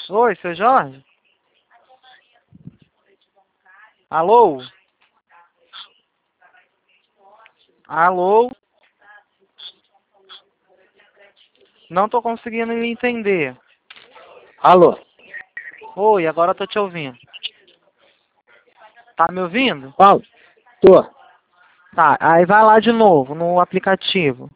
Oi, seu Jorge? Alô? Alô? Não tô conseguindo me entender. Alô? Oi, agora eu tô te ouvindo. Tá me ouvindo? Paulo? Tô. Tá, aí vai lá de novo no aplicativo.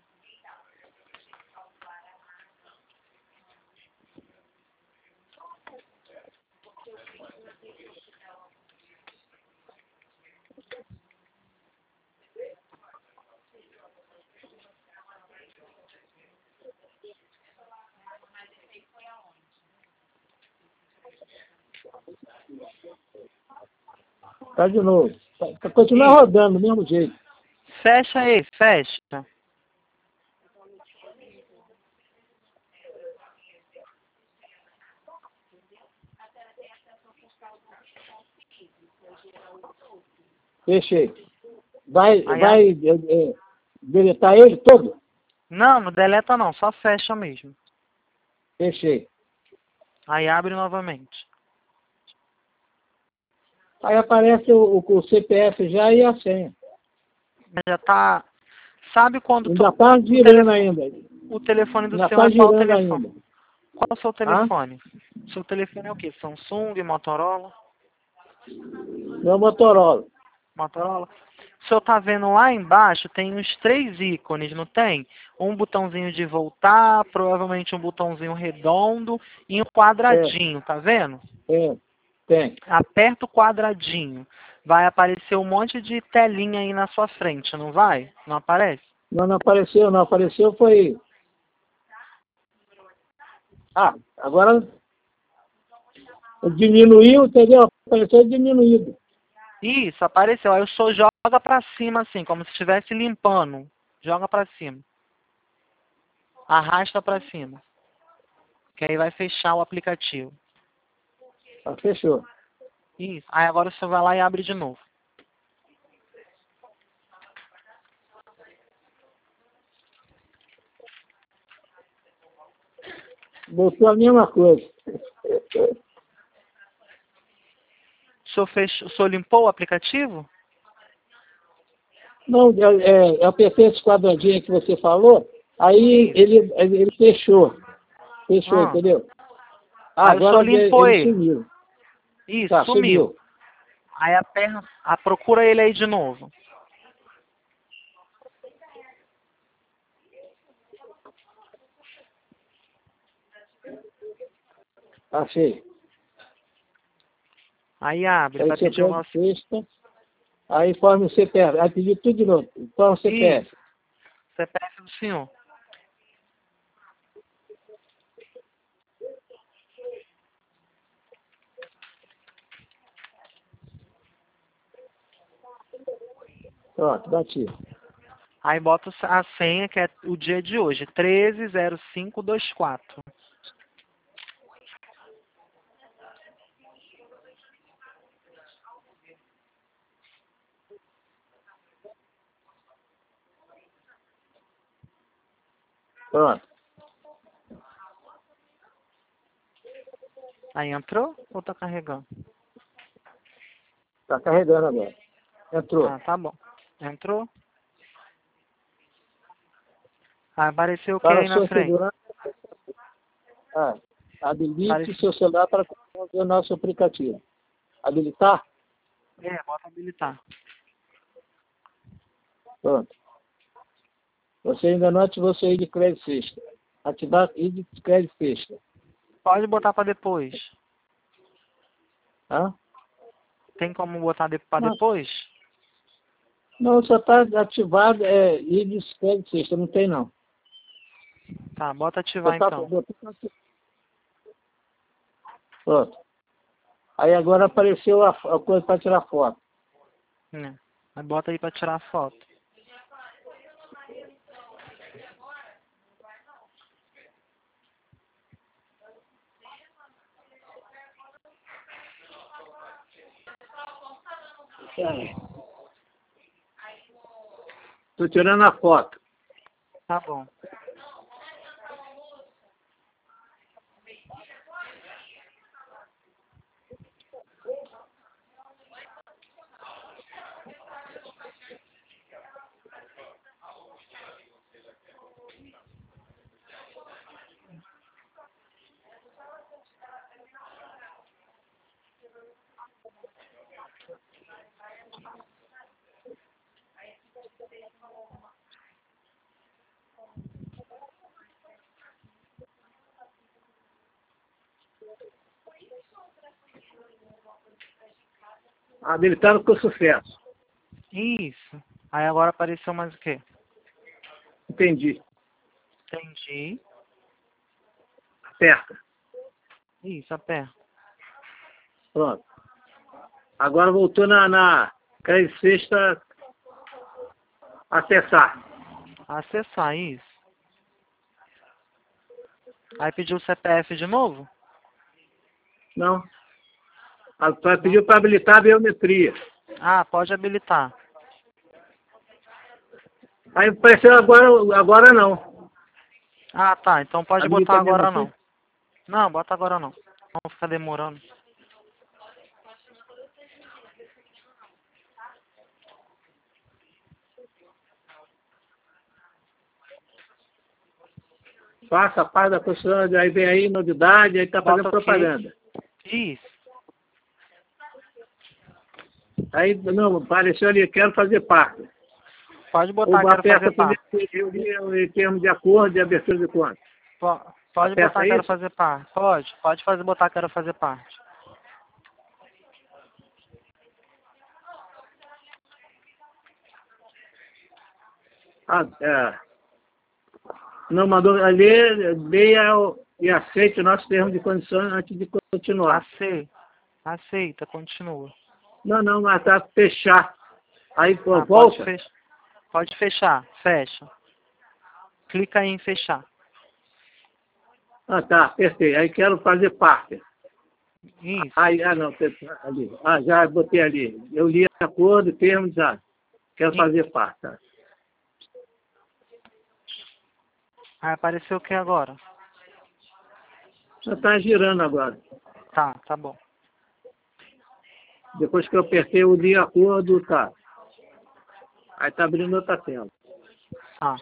Tá de novo. Continua Isso. rodando do mesmo jeito. Fecha aí, fecha. Fechei. Vai, Aí vai deletar ele todo? Não, não deleta não, só fecha mesmo. Fechei. Aí abre novamente. Aí aparece o CPF já e a senha. Já tá. Sabe quando Ainda tá girando ainda. o telefone do Ainda seu tá é qual girando telefone? ainda. Qual é o seu Ah? telefone? Seu telefone é o quê? Samsung, Motorola? Meu Motorola. Motorola? O senhor tá vendo lá embaixo, tem uns 3 ícones, não tem? Um botãozinho de voltar, provavelmente um botãozinho redondo e um quadradinho, tá vendo? Tem. Aperta o quadradinho. Vai aparecer um monte de telinha aí na sua frente, não vai? Não aparece? Não apareceu, não apareceu, foi... Ah, agora diminuiu, entendeu? Apareceu diminuído. Isso, apareceu. Aí o senhor joga pra cima assim, como se estivesse limpando. Joga pra cima. Arrasta pra cima. Que aí vai fechar o aplicativo. Ah, fechou. Isso. Aí agora o senhor vai lá e abre de novo. Botou a mesma coisa. O senhor limpou o aplicativo? Não, eu apertei esse quadradinho que você falou, aí Isso. ele fechou. Fechou, Ah. entendeu? Aí o Agora senhor limpou ele ele. sumiu. Isso, Tá, sumiu. sumiu. Aí procura ele aí de novo. Achei. Aí abre, Aí vai você pedir o pede nosso. sexta, aí forma o CPF. Aí pedir tudo de novo. Forma o CPF. Isso. CPF do senhor. Pronto, bati. Aí bota a senha, que é o dia de hoje, 130524. Pronto. Aí entrou ou tá carregando? Tá carregando agora. Entrou. Ah, tá bom. Entrou. Aí apareceu o que Para aí na sua frente? segurança, habilite Apareceu. seu celular para fazer o nosso aplicativo. Habilitar? Bota habilitar. Pronto. Você ainda não ativou seu ID Crédito Sexta. Ativar ID Crédito Sexta. Pode botar pra depois. Hã? Tem como botar pra Não, depois? não, só está ativado ID Crédito Sexta. Não tem, não. Tá, bota ativar então. Pronto. Aí agora apareceu a coisa para tirar foto. Aí bota aí pra tirar a foto. Estou tirando a foto. Tá bom. Habilitado com sucesso. Isso. Aí agora apareceu mais o quê? Entendi. Entendi. Aperta. Isso, aperta. Pronto. Agora voltou na crédito sexta acessar. Acessar, isso. Aí pediu o CPF de novo? Não. Pediu para habilitar a biometria. Ah, pode habilitar. Aí apareceu agora não. Ah, tá. Então pode Habilita botar a agora biometria. não. Não, bota agora não. Vamos ficar demorando. Faça parte da Constituição, aí vem aí novidade, aí tá fazendo Bota OK. propaganda. Isso. Aí, não, apareceu ali, quero fazer parte. Pode botar, Ou quero aperta fazer parte. primeiro em termos de acordo de abertura de conta. Pode Aperta botar, quero isso? fazer parte. Pode botar, quero fazer parte. Não mandou leia e aceite o nosso termo de condições antes de continuar. Aceita, continua. Não, mas tá fechar. Aí, pô, Pode volta. Pode fechar, fecha. Clica aí em fechar. Tá, apertei. Aí quero fazer parte. Isso. Aí, não, ali. Já botei ali. Eu li acordo, termo, já. Quero fazer parte. Tá. Aí apareceu o que agora? Já tá girando agora. Tá bom. Depois que eu apertei, eu li acordo, tá. Aí tá abrindo outra tela. Tá.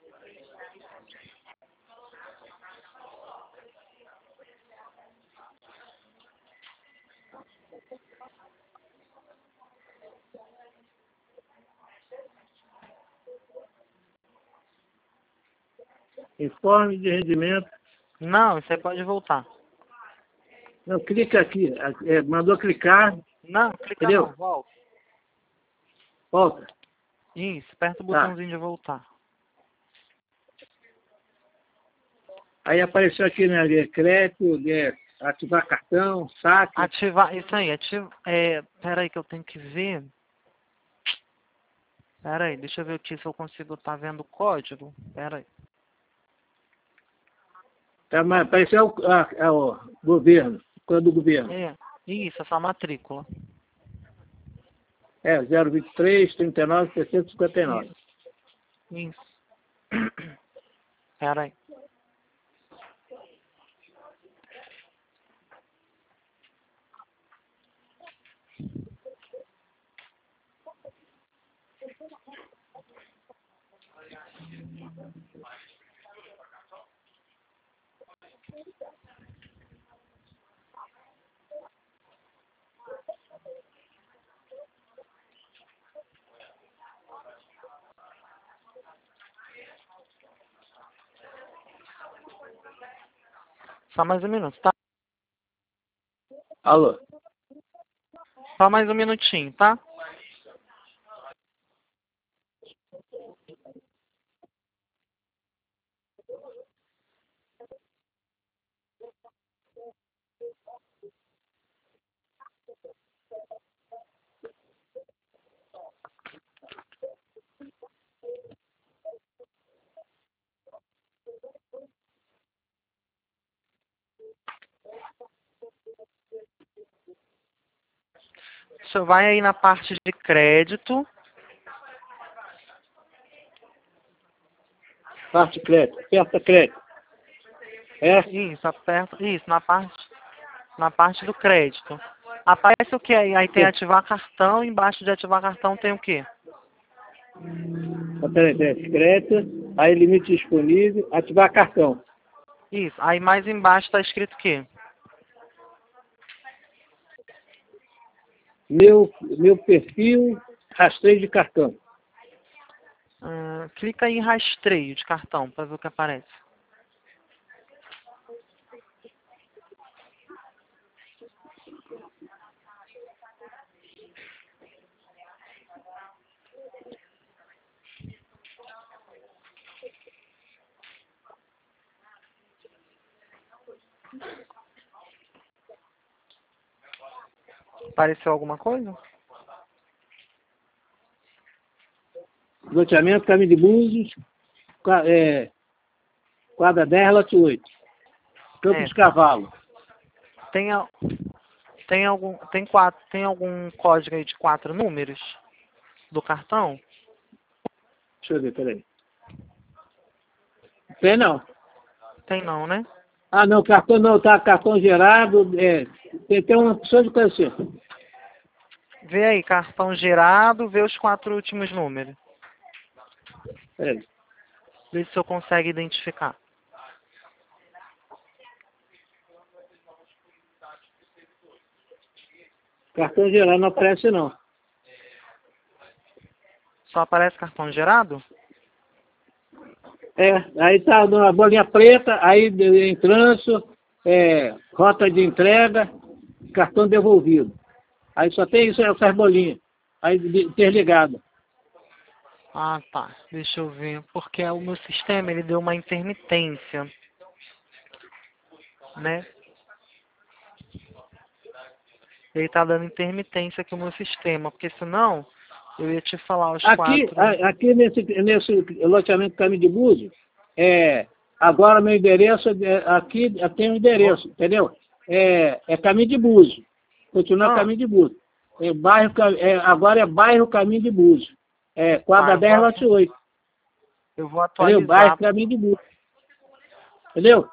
Informe de rendimento. Não, você pode voltar. Não, clica aqui. Mandou clicar. Não, clica Entendeu? não, volta. Volta. Isso, aperta o Tá. botãozinho de voltar. Aí apareceu aqui, né? Crédito, ativar cartão, saque. Ativar, isso aí, pera aí que eu tenho que ver. Pera aí, deixa eu ver aqui se eu consigo estar vendo o código. Pera aí. Tá, mas apareceu o governo, coisa do governo. Isso, essa matrícula. 023 39 659. Isso. Pera aí. Só mais um minuto, tá? Alô? Só mais um minutinho, tá? Você vai aí na parte de crédito. Parte crédito, aperta crédito. Isso, aperta. Isso, na parte do crédito. Aparece o que aí? Aí tem ativar cartão, embaixo de ativar cartão tem o quê? Peraí, crédito, aí limite disponível, ativar cartão. Isso, aí mais embaixo está escrito o quê? Meu perfil, rastreio de cartão. Clica em rastreio de cartão para ver o que aparece. Apareceu alguma coisa? Loteamento Caminho de Búzios, quadra 10, lote 8. Campo dos Cavalos. Tem algum código aí de 4 números do cartão? Deixa eu ver, peraí. Tem não. Tem não, né? Ah, não, cartão não, tá cartão gerado, tem uma opção de conhecer. Vê aí, cartão gerado, vê os 4 últimos números. Peraí. Vê se eu consigo identificar. Cartão gerado não aparece não. Só aparece cartão gerado? Aí tá uma bolinha preta, aí em trânsito, rota de entrega, cartão devolvido. Aí só tem isso, essas bolinhas. Aí interligado. Ah, tá. Deixa eu ver. Porque o meu sistema, ele deu uma intermitência. Né? Ele tá dando intermitência aqui no meu sistema. Porque senão, eu ia te falar os 4... Aqui nesse loteamento Caminho de Búzios, agora meu endereço, aqui tem um endereço, entendeu? É Caminho de Búzios. Continua Caminho de Búzios. Agora é bairro Caminho de Búzios. Quadra 10, lote 8. Eu vou atualizar. Entendeu? Bairro Caminho de Búzios. Entendeu?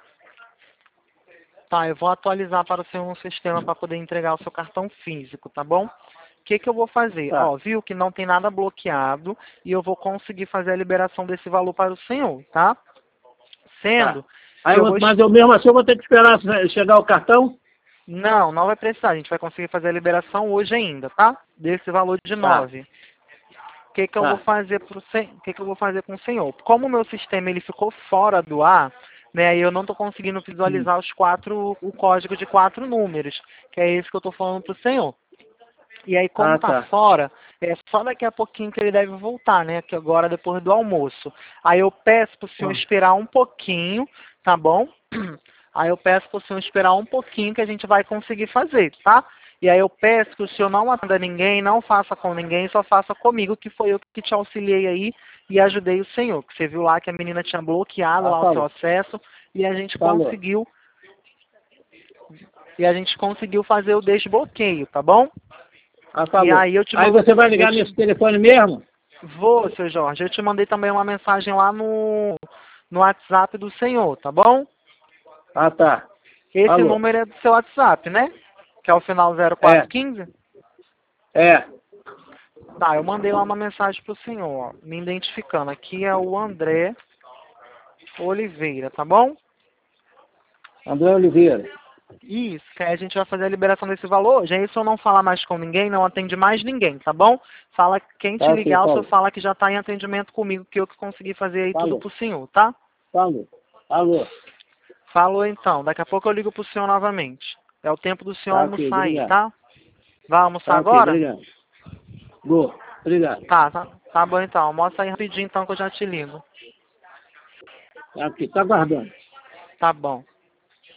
Tá, eu vou atualizar para o seu sistema para poder entregar o seu cartão físico, tá bom? O que eu vou fazer? Tá. Ó, viu que não tem nada bloqueado e eu vou conseguir fazer a liberação desse valor para o senhor, tá? Sendo... Tá. Mas eu mesmo assim eu vou ter que esperar chegar o cartão? Não vai precisar. A gente vai conseguir fazer a liberação hoje ainda, tá? Desse valor de 9. O que eu vou fazer com o senhor? Como o meu sistema ele ficou fora do ar, né? E eu não estou conseguindo visualizar o código de 4 números, que é esse que eu estou falando para o senhor. E aí, como tá fora, é só daqui a pouquinho que ele deve voltar, né? Que agora depois do almoço. Aí eu peço para o senhor esperar um pouquinho, tá bom? Aí eu peço para o senhor esperar um pouquinho que a gente vai conseguir fazer, tá? E aí eu peço que o senhor não atenda ninguém, não faça com ninguém, só faça comigo, que foi eu que te auxiliei aí e ajudei o senhor. Que você viu lá que a menina tinha bloqueado lá o seu acesso e a gente conseguiu. E a gente conseguiu fazer o desbloqueio, tá bom? E aí você vai ligar nesse telefone mesmo? Vou, seu Jorge. Eu te mandei também uma mensagem lá no WhatsApp do senhor, tá bom? Ah, tá. Esse número é do seu WhatsApp, né? Que é o final 0415? Tá, eu mandei lá uma mensagem pro senhor, ó, me identificando. Aqui é o André Oliveira, tá bom? André Oliveira. Isso, que aí a gente vai fazer a liberação desse valor. Já isso eu não falar mais com ninguém, não atende mais ninguém, tá bom? Fala, quem te ligar, o senhor fala que já tá em atendimento comigo, que eu que consegui fazer aí tudo pro senhor, tá? Falou então, daqui a pouco eu ligo pro senhor novamente. É o tempo do senhor almoçar aí, tá? Vai almoçar agora? Obrigado. Vou, obrigado. Tá bom então, almoça aí rapidinho então que eu já te ligo. Aqui, tá aguardando. Tá bom.